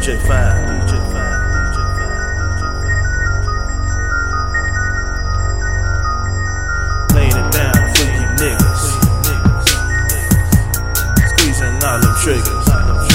DJ 5. Laying it down for you niggas. Squeezing all them triggers.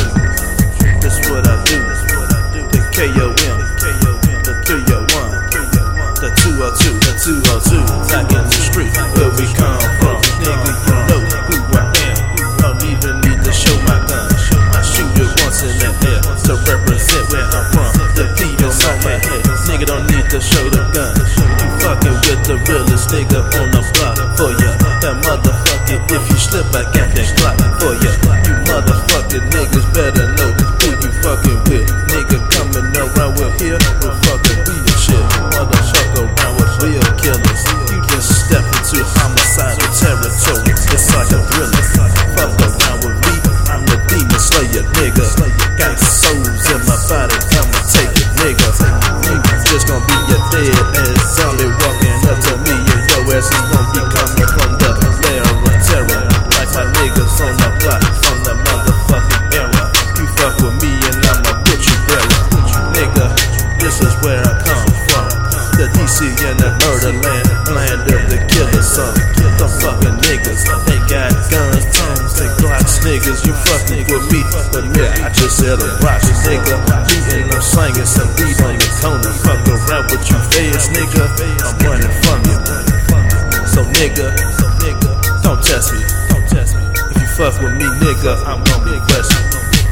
This what I do. The KOM, the 301, the 202, the 202. Back in the street where we come from. Nigga, you know who I am. Don't even need to show my gun. I shoot it once in the air to represent where I'm from. The beat is on my head. Nigga don't need to show the gun. You fucking with the realest nigga on the block for ya. That motherfucker, if you slip, I got that clock for ya. You motherfucking niggas better know who you fucking with. Nigga coming around with here, we fucking we and shit. Motherfucker around with real killers. You just step into homicidal territory. It's like a thriller. Fuck around with me, I'm the demon slayer, nigga. Got souls in my body, I'ma take it, nigga. You just gon' be a dead ass zombie walking up to me, and your ass is gon' be coming from the lair of terror. Like my niggas on the block from the motherfucking era. You fuck with me and I'ma put you better. Nigga, this is where I come from. The DC and the murder land of the killer son. The fucking niggas, they got guns, tongues, and glocks. Niggas, you fucking with me, but yeah, I just said a rock, nigga. Beating, I'm slanging some beat on the corner. Fuck around with you feds, nigga. I'm running from you. So nigga, don't test me. If you fuck with me, nigga, I'm gonna be blessed.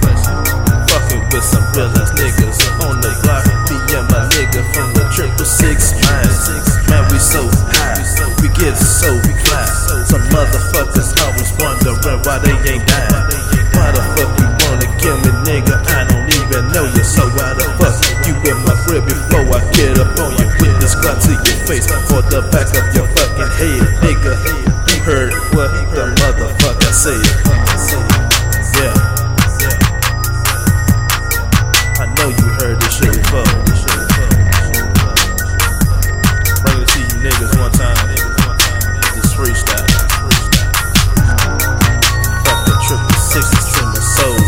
Fucking with some real ass niggas on the block. Me and my nigga from the 666 mines. Man, we so high, we get so fly. Some motherfuckers always wondering why they ain't dying. Why the fuck you wanna kill me, nigga? I don't even know you. So why the fuck you in my crib before I get up on you with this clock to your face or the back of your fucking head, nigga? You heard what the motherfucker said? Yeah. I know you heard this shit before. Bring it to you niggas one time. This freestyle. Fuck the 666 in the soul.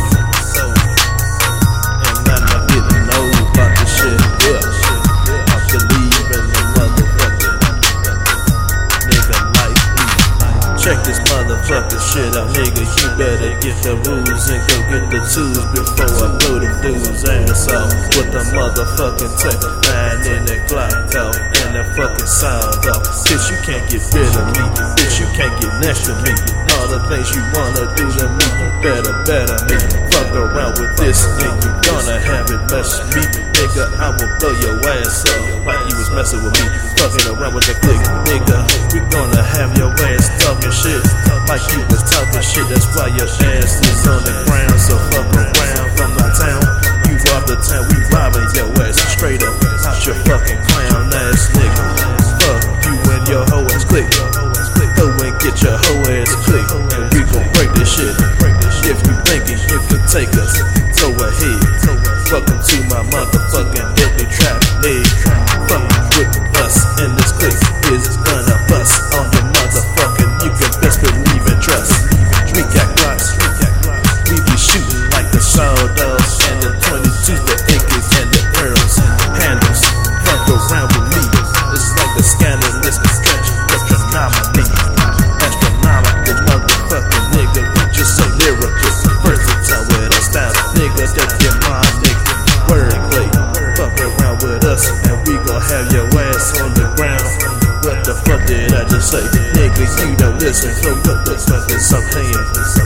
And I'm not getting old about this shit. Yeah. I believe in the motherfucking nigga like me. Check this motherfucking shit out, nigga. You better get the rules and go get the tools before I blow them dudes' ass off with the motherfucking tech 9 in the Glock off and the fucking sound off. Bitch, you can't get rid of me. Bitch, you can't get next to me. All the things you wanna do to me, you better me. Fuck around with this and you gonna have it mess with me. Nigga, I will blow your ass up like you was messing with me. Fucking around with the click, nigga. We gonna have your ass talking shit like you was talking shit. That's why your ass is on the ground. So fuck around from my town. You rob the town, we robbing your ass straight up out your fucking clown ass nigga. Fuck you and your hoe ass click. Go and get your hoe ass click, and we gon' break this shit. If you thinking you can take us, go ahead. Welcome to my motherfucking deadly trap, nigga. Fuck with us and this click is gonna bust on your motherfucking. You can best believe and trust. We got blocks, we be shooting like the sawdust and the 22 the acres and the pearls handles. Fuck around with me, it's like the scandalous stretch astronomy. Astronomical motherfucking nigga, we just so lyrical, versatile with our style, nigga. That's your mind, nigga. Wordplay, fuck around with us and we gon' have your ass on the ground. What the fuck did I just say? Nigga, you don't listen, so what the fuck is I'm saying?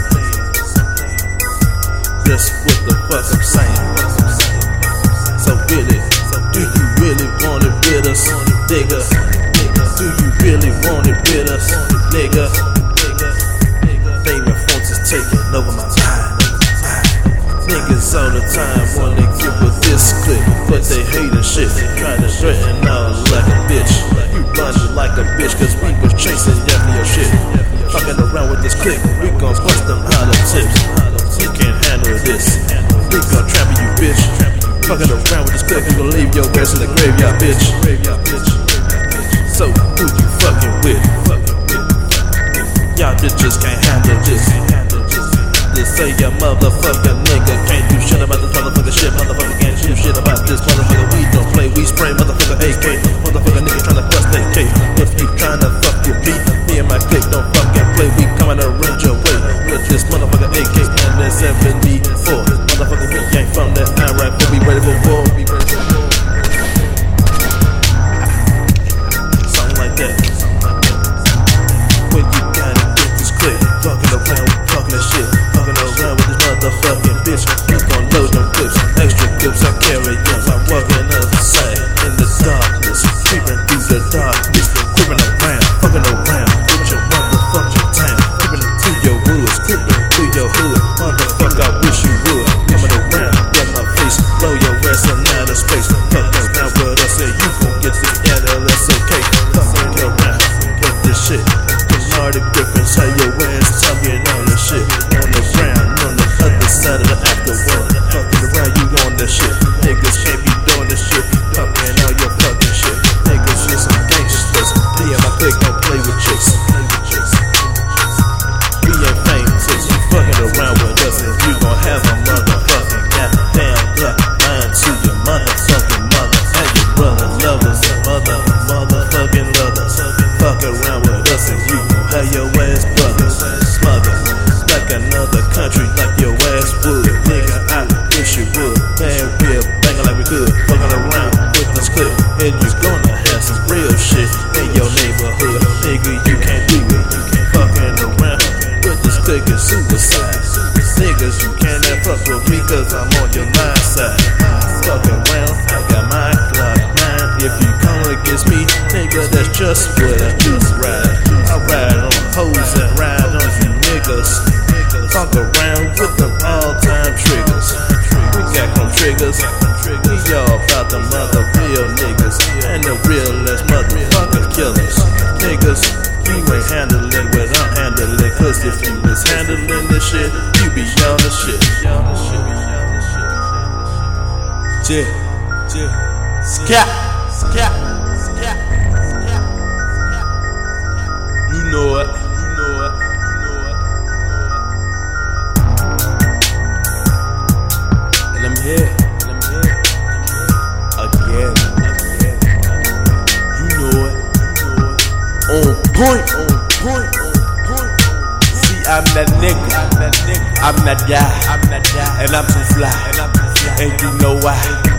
Just what the fuck I'm saying. So really, do you really want it with us, nigga? Do you really want it with us, nigga? Fame and phones is taking over my mind. Niggas all the time wanna get with this clip, but they hatin' shit, trying to threaten all like a bitch. You blinded like a bitch, cause we was chasing after your shit. Fucking around with this clip, we gon' bust them hollow tips. You can't handle this, we gon' trap you, bitch. Fucking around with this clip, you gon' leave your ass in the graveyard, bitch. So who you fucking with? Y'all bitches can't handle this. They say your motherfucker nigga can't do shit. shit about this motherfucker shit. Motherfucker can't shoot shit about this motherfucker. We don't play, we spray motherfucker AK. Motherfucker nigga tryna bust that K. If you tryna fuck your beat, me and my clique don't fucking play. We coming to range your way with this motherfucker AK and that 74. Motherfucker, we ain't from that Iraq, but we ready for war. Something like that. When you gotta get this clip, fucking around, talking that shit, fucking around with this motherfucking bitch. You gon' load them clips, extra clips I carry on. I'm walking outside in the darkness, creeping through the darkness, creeping around, fucking around with your motherfucking town, creeping through your woods, creeping through your hood. Motherfucker, I wish you would. Coming around, get my face, blow your ass in outer space. Fucking around with us, and you gon' get this that's okay. Fucking around with this shit. All the difference, how your ass talking on the shit. On the ground, on the other side of the afterworld. Fucking around, you on the shit. Niggas can't be doing this shit. Popping all your fucking shit. Niggas just some gangsters. Me and my clique don't play with chicks. We ain't famous, you fucking around with us, and you gon' have a motherfucking goddamn black mind to your motherfucking mother and your brother lovers, motherfucking lovers. Fuck around with us, and you gon' have your ass brothers, smothered like another country, like your ass would. Nigga, I wish you would. Man, we're banging like we could. Fucking around with this clip, and you gonna have some real shit in your neighborhood. Nigga, you can't do it. Fucking around with this click is suicide. Niggas, you can't fuck with me, cause I'm on your mind side. Fuck around, I got my Glock 9. If you come against me, nigga, that's just what I just ride. I ride on hoes and ride on you niggas. Fuck around with them all-time triggers. We got them triggers. We all about the mother real niggas and the realest motherfucking killers. Niggas, you ain't handling what I'm handling, cause if you was handling this shit, you be on the shit. Scat. You know it. And I'm here. Again. You know it. On point. See, I'm that nigga. I'm that guy. And I'm too fly. And you know why.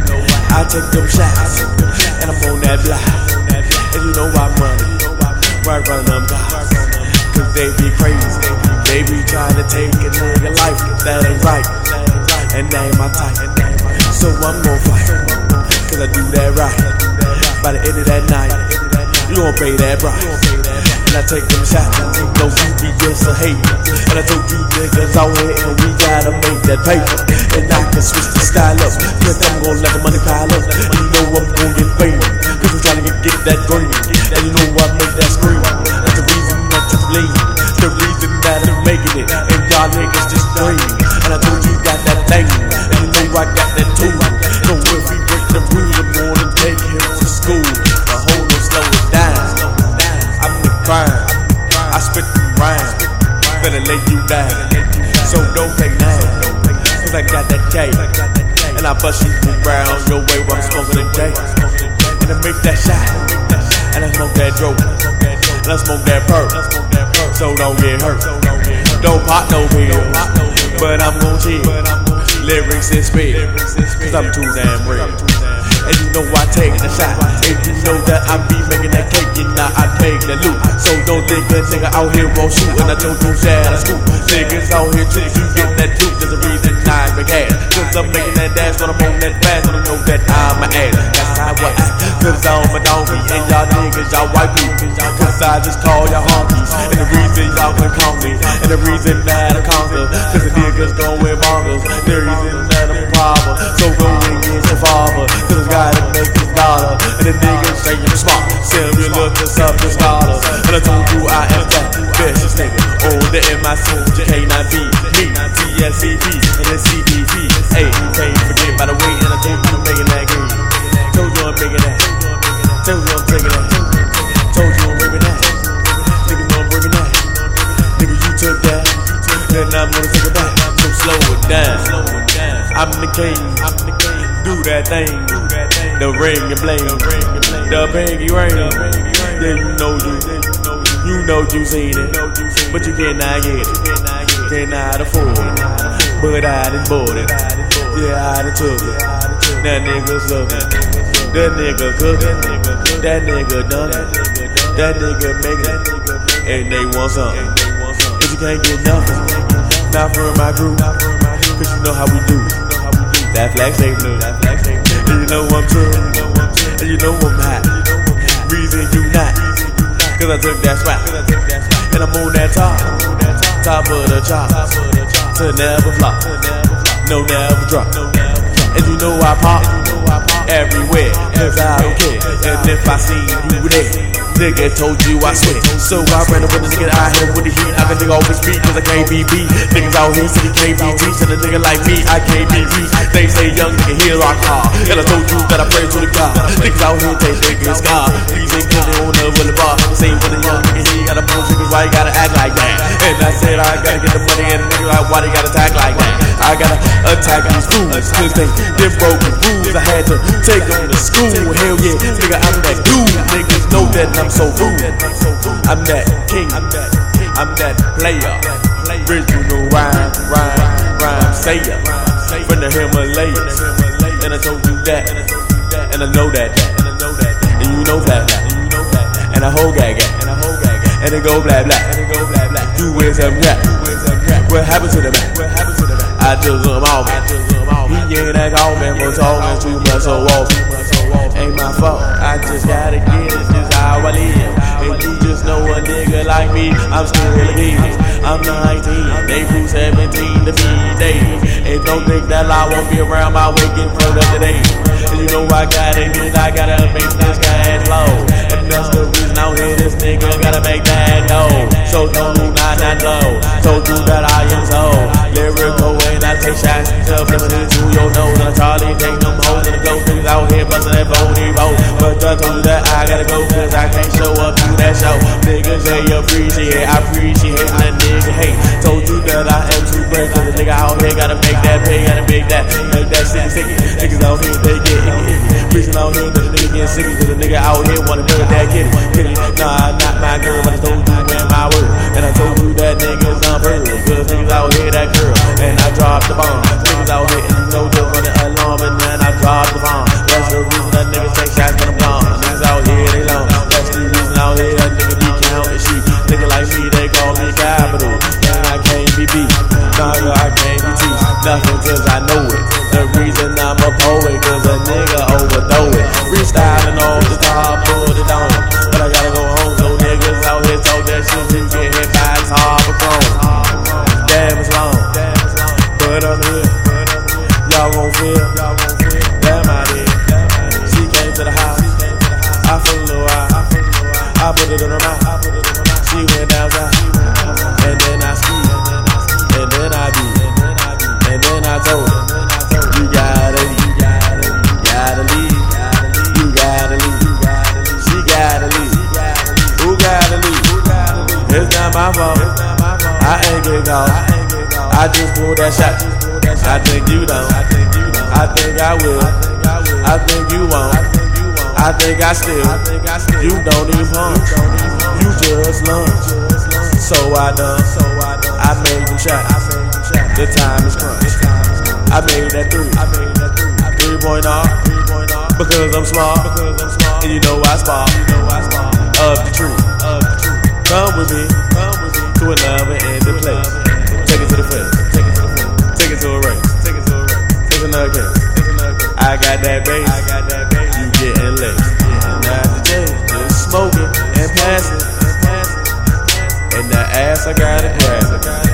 I take them shots. And I'm on that block. And you know I'm running. Right run them guys. Cause they be crazy. They be trying to take a nigga life. That ain't right. And that ain't my type. So I'm gon' fight. Cause I do that right. By the end of that night, you gon' pay that price. And I take them shots, I take those UBS or hate. And I told you niggas out here, and we gotta make that paper. And I can switch the style up, cause I'm gon' let the money pile up. And you know I'm gon' get paid, cause I'm trying to get that green. And you know I make that scream. That's the reason that you lean, the reason that I'm making it. And y'all niggas just dream. And I told you got that thing, and you know I got that too. So if we break the rules, I'm gonna take him to school. The whole don't slow it down. I'm the crime, I spit the rhyme, better lay you down. So don't take none, cause I got that K. And I bust you around your way while I'm smoking a J. And I make that shot, and I smoke that dope, and I smoke that perk. So don't get hurt, don't pop no pills, but I'm gon' chill. Lyrics is speed, cause I'm too damn real. And you know I take the shot, and you know that I be making that cake, and now I make that loot. So don't think a nigga out here won't shoot, and I told you that I scoop. Niggas out here too, you get that loot, there's a reason I make ass. Cause I'm making that dance when I'm on that fast, and I know that I'm a ass. That's how I act, cause I'm a donkey, and y'all niggas, y'all white people. Cause I just call y'all honkies, and the reason y'all can call me, and the reason that I conquer, cause the niggas going bonkers, the reason that I'm a problem. So go and get your father, cause gotta make his dollar. And the niggas say I'm smart, similar to something scholar. And I told you I am that bestest nigga on the MIC, K9B, me, TSCP, and the CBP. Hey, you can't forget by the way, and I told you I'm making that green. Told you I'm making that. Told you I'm taking that. Told you I'm ripping that. Nigga know I'm bringing that. Nigga, you took that. Then I'm gonna take it back. So slow it down. I'm the king. Do that thing. The ring and bling. The pinky ring. Yeah, you know you seen it, but you cannot get it. Cannot afford it, but I done bought it. Yeah, I done took it. That nigga's looking. That nigga cooking. That nigga dunking. That nigga making it. And they want something, but you can't get nothing. Not from my crew, cause you know how we do. That flag stay blue. And you know I'm true. And you know I'm hot. Reason you not, cause I took that spot. And I'm on that top of the chop. To never flop, no never drop. And you know I pop everywhere, cause I don't care. And if I see you there, nigga told you I swear. So I ran up with a nigga out here with the heat. I can nigga always beat, cause I can't be beat. Niggas out here say they can't be teaching a nigga like me, I can't be beat. They say young nigga here rock hard, and I told you that I pray to the God. Niggas out here take niggas God. Please ain't cause they on the boulevard. Say for the young nigga he gotta pull triggers, why you gotta act like that? And I said I gotta get the money, and the nigga like why they gotta attack like that? I gotta attack these fools, cause they broken rules. I had to take them to school. Hell yeah, nigga, I'm that dude. Niggas know that I'm so rude. I'm that king. I'm that player. Original rhyme sayer. From the Himalayas. And I told you that. And I know that. And you know that. And I hold that. And it go blah blah. You with some rap. What happened to the man? I took him off. He ain't that call man for talking too much so often. Ain't my fault, I just gotta get it, this how I live. And you just know a nigga like me, I'm still a kid. I'm 19, they grew 17 to be days. And don't think that I won't be around my way getting further today. And you know I gotta get it, I gotta make this cash flow. And that's the reason out here, this nigga gotta make that dough. So don't do not low, told you that I am so lyrical. And I take shots, stuff limited to your nose. And I Charlie take them hoes and the go niggas out here bustin' that phony road. But I told you that I gotta go, cause I can't show up to that show. Niggas say appreciate, I appreciate when that nigga hate. Told you that I am too brave, cause the nigga out here gotta make that pay, gotta make that sticky. Niggas out here, they get icky. Preaching out here that the nigga get sicky, cause the nigga out here wanna know that kitty. Nah, not my girl, but I told you in my word. And I told you that niggas unheard, cause niggas out here that girl. And I dropped the bomb. Niggas out here, and you know just run the alarm, and then I dropped the bomb. That's the reason that niggas take shots when I'm gone. Niggas out here, they long. That's the reason out here that nigga be counting sheep. Nigga like me, they call me capital. And I can't be beat. Nah, I can't be teach. Nothing cause I know it. The reason I'm a poet, cause a nigga overthrow it. Freestyling off the top, put it on. But I gotta go home, so niggas out here talk that shit to get hit by his Harvard. Damn, it's long. But I'm here. Y'all won't feel. Damn, I did. She came to the house. I flew a little out. I put it in her mouth. She went outside. And then I skied. And then I beat. And then I told her, you gotta leave. You gotta leave. You gotta leave. She gotta leave. Who gotta leave? It's not my fault. I ain't get caught. I just pulled that shot. I think you don't. I think I will. I think you won't. I think I still. You don't even punch. You just lunch. So I done. I made them shots. The time is crunch. I made that 3-point off. Because I'm smart. And you know I spark. Up the tree. Come with me. To another end of place. Take it to the face. Take it to a race. It's another case. I got that bass. You getting laced. Now the day, just smoking and passing. And that ass I gotta grab it.